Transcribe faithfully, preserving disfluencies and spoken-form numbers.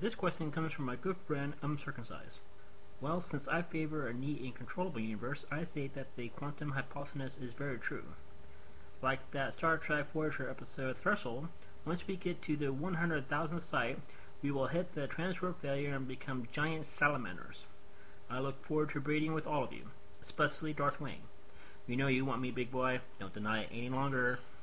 This question comes from my good friend Uncircumcised. Well, since I favor a neat and controllable universe, I say that the quantum hypothesis is very true. Like that Star Trek Voyager episode Threshold, once we get to the one hundred thousandth site, we will hit the transport failure and become giant salamanders. I look forward to breeding with all of you, especially Darth Wayne. You know you want me, big boy. Don't deny it any longer.